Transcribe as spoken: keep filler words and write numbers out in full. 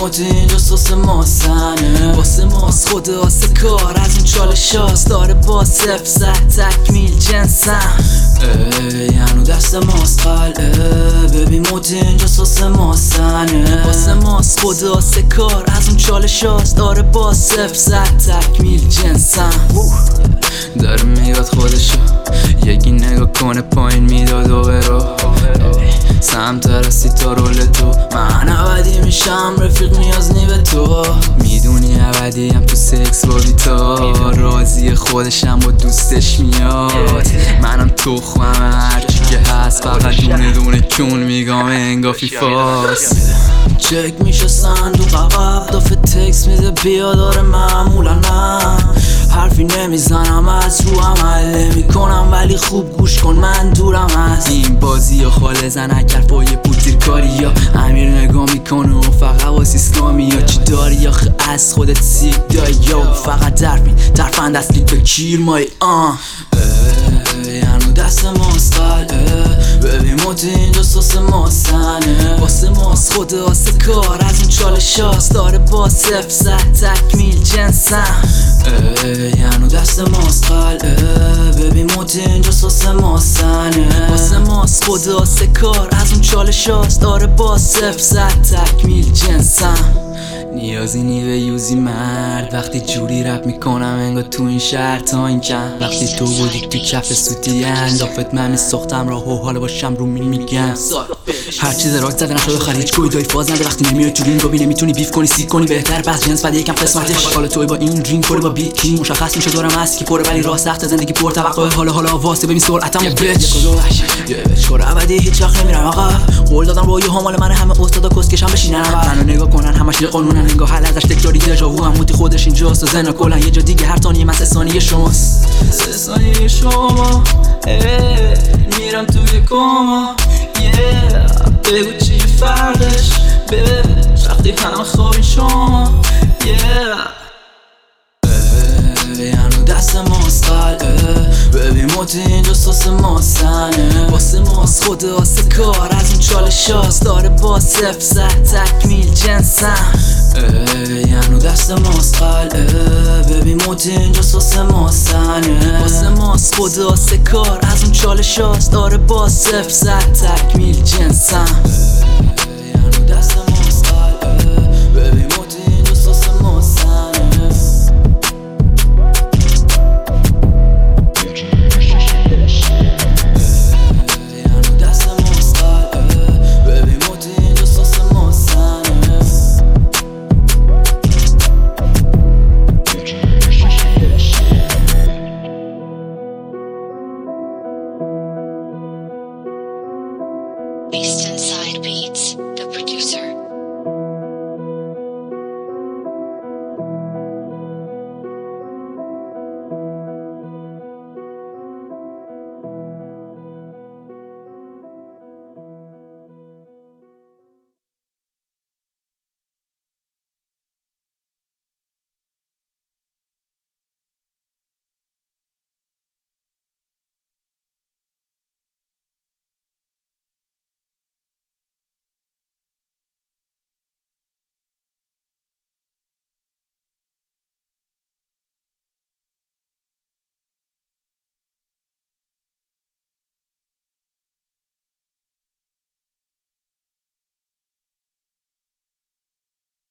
موتی اینجا سوس ماسنه واسه ماست خود آسه کار از این چالش هاست داره با صف زد تکمیل جنسم یعنو دست ماست قلعه ببین موتی اینجا سوس ماسنه واسه ماست خود آسه کار از اون چالش هاست داره با صف زد تکمیل جنسم داره میاد خودشو یکی نگاه کنه پایین میداد و برو سمت رسی تا رول تو من عبدی میشم رفیق نیاز نی به تو میدونی عبدیم تو سکس با بیتا راضی خودشم با دوستش میاد منم تخمم هرچی که هست فقط دونه دونه کون میگم انگا فیفاست چک میشه صندوق عقب دافه تکس میده بیا داره معمولا نه حرفی نمیزنم از رو عمل میکنم ولی خوب گوش کن من دورم از این بازی یا خاله زنک حرفای پودیر کاری یا امیر نگاه میکنه و فقط واسه اسلامی یا چی داری یا از خودت سیک دایی یا فقط درفین درفند اصلی به کیر مای آن یعنو دست ماست قلعه ببین موتی اینجا سوس ماسنه واسه ماست خود آسه کار از این چالش هاست داره با صف زد تکمیل جنسم یعنو دست ماست قلعه ببین موتی اینجا سوس ماسنه واسه ماست خود آسه کار از اون چالش هاست داره با صف زد تکمیل جنسم نیازی نی به یوزی مرد وقتی جوری رپ میکنم انگار تو این شهر تا این کم وقتی تو بودی تو کف سوتی اندافت من سختم راه و حالا باشم رو مین میگم هر چیز راک زده نشده خریج کوی دای فاز نده وقتی نمیای تو رینگ ببینی میتونی بیف کنی سیک کنی بهتر بس جنس بعد یکم قسمتش حالا توی با این رینگ پر با بیت کی مشخص میشه دورم هست که پره ولی راه سخت زندگی پر توقع حالا حالا واسه ببین سرعتم یه بچ یه بچ کار ابدی هیچ وقت نمیرم آقا قول دادم روی همال من همه استادا کسکشم بشینن منو نگاه کنن همش قانونن انگار حل ازش تکراری دژاوو هم موتی خودش اینجاست و زنا کلا یه جا دیگه هر ثانیه من سه ثانیه شماست سه ثانیه شما میرم توی کما بگو چی فرقش ببش وقتی همه خوابین شما یعنو دست ماست قلعه ببین موتی اینجا سوس ماسنه واسه ماست خود آسه کار از این چالش هاست داره با صف زد تکمیل جنسم یعنو دست ماست قلعه ببین موتی اینجا سوس ماسنه واسه ماست خود آسه کار از اون چالش هاست داره با صف زد تکمیل جنسم یعنو دست